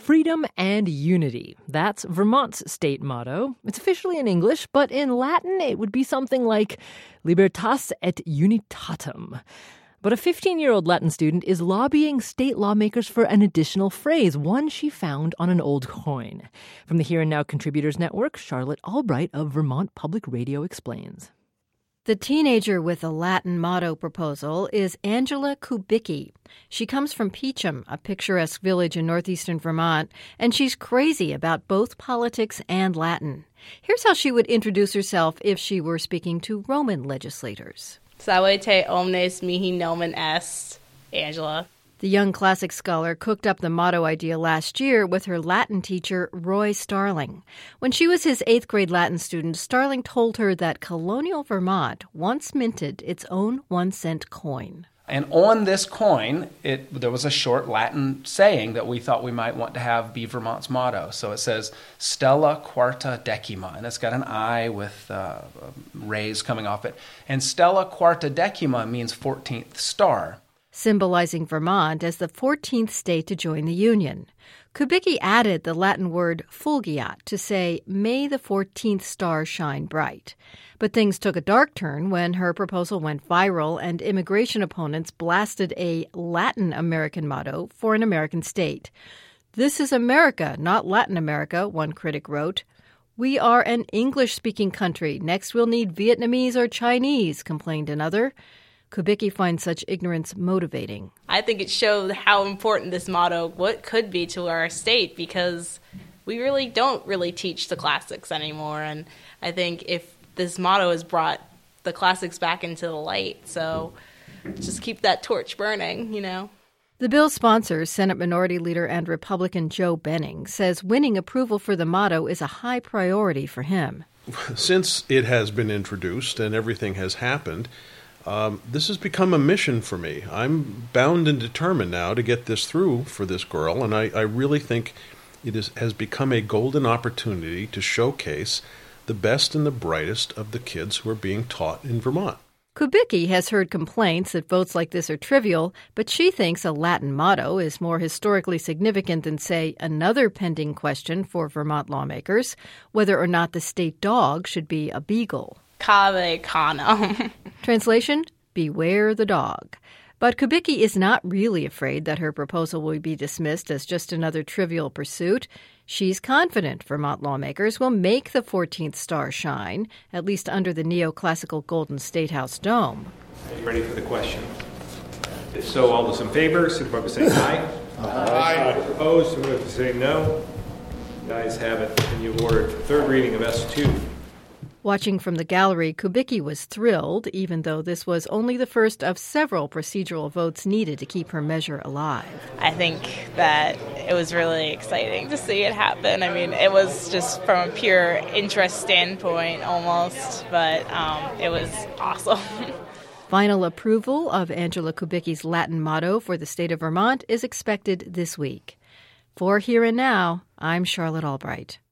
freedom and unity. That's Vermont's state motto. It's officially in English, but in Latin it would be something like Libertas et Unitatem. But a 15-year-old Latin student is lobbying state lawmakers for an additional phrase, one she found on an old coin. From the Here and Now Contributors Network, Charlotte Albright of Vermont Public Radio explains. The teenager with a Latin motto proposal is Angela Kubicki. She comes from Peacham, a picturesque village in northeastern Vermont, and she's crazy about both politics and Latin. Here's how she would introduce herself if she were speaking to Roman legislators. Salve omnes mihi nomen est, Angela. The young classics scholar cooked up the motto idea last year with her Latin teacher, Roy Starling. When she was his 8th grade Latin student, Starling told her that colonial Vermont once minted its own 1-cent coin. And on this coin, there was a short Latin saying that we thought we might want to have be Vermont's motto. So it says, Stella Quarta Decima, and it's got an I with rays coming off it. And Stella Quarta Decima means 14th star, symbolizing Vermont as the 14th state to join the Union. Kubicki added the Latin word fulgiat to say, may the 14th star shine bright. But things took a dark turn when her proposal went viral and immigration opponents blasted a Latin American motto for an American state. This is America, not Latin America, one critic wrote. We are an English-speaking country. Next we'll need Vietnamese or Chinese, complained another. Kubicki finds such ignorance motivating. I think it showed how important this motto could be to our state because we really don't teach the classics anymore. And I think if this motto has brought the classics back into the light, so just keep that torch burning, you know. The bill's sponsor, Senate Minority Leader and Republican Joe Benning, says winning approval for the motto is a high priority for him. Since it has been introduced and everything has happened, this has become a mission for me. I'm bound and determined now to get this through for this girl, and I really think it has become a golden opportunity to showcase the best and the brightest of the kids who are being taught in Vermont. Kubicki has heard complaints that votes like this are trivial, but she thinks a Latin motto is more historically significant than, say, another pending question for Vermont lawmakers, whether or not the state dog should be a beagle. Cave Canem. Translation, beware the dog. But Kubicki is not really afraid that her proposal will be dismissed as just another trivial pursuit. She's confident Vermont lawmakers will make the 14th star shine, at least under the neoclassical Golden State House dome. Are you ready for the question? If so, all those in favor, signify by saying aye. Aye. Opposed, signify by saying no. The ayes have it, and you ordered third reading of S2. Watching from the gallery, Kubicki was thrilled, even though this was only the first of several procedural votes needed to keep her measure alive. I think that it was really exciting to see it happen. I mean, it was just from a pure interest standpoint almost, but it was awesome. Final approval of Angela Kubicki's Latin motto for the state of Vermont is expected this week. For Here and Now, I'm Charlotte Albright.